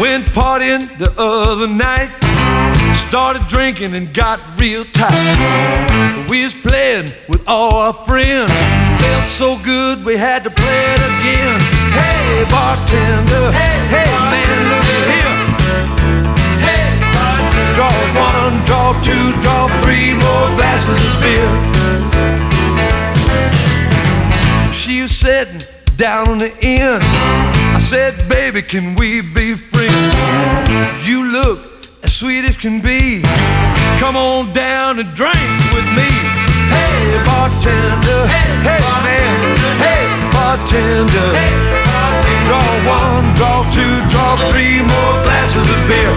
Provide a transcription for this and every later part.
Went partying the other night, started drinking and got real tight. We was playing with all our friends, felt so good we had to play it again. Hey bartender, hey man, look here. Hey bartender, draw one, draw two, draw three more glasses of beer. She was sitting down on the end. I said, baby, can we be friends? You look as sweet as can be. Come on down and drink with me. Hey bartender, hey man, hey bartender, draw one, draw two, draw three more glasses of beer.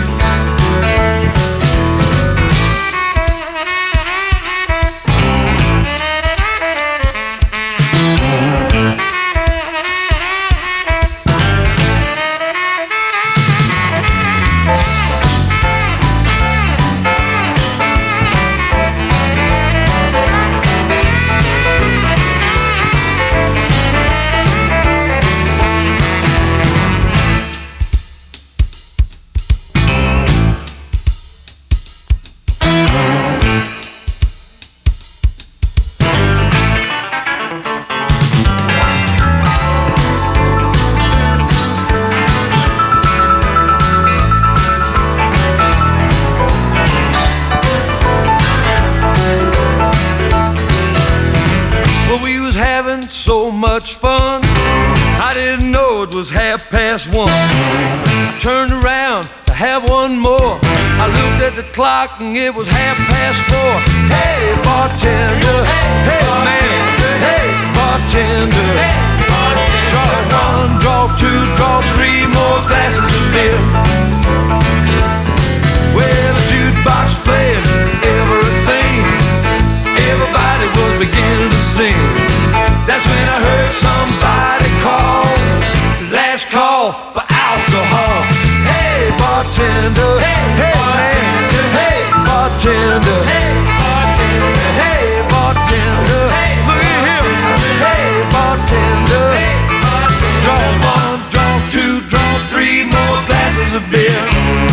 So much fun, I didn't know it was 1:30. Turned around to have one more. I looked at the clock and it was 4:30. Hey bartender, hey man, hey bartender, draw one, draw two, draw three more glasses of beer. Well, the jukebox played everything. Everybody was beginning to sing. That's when I heard somebody call, last call for alcohol. Hey bartender, hey man, hey bartender, hey bartender, look at him. Hey bartender, draw one, draw two, draw three more glasses of beer.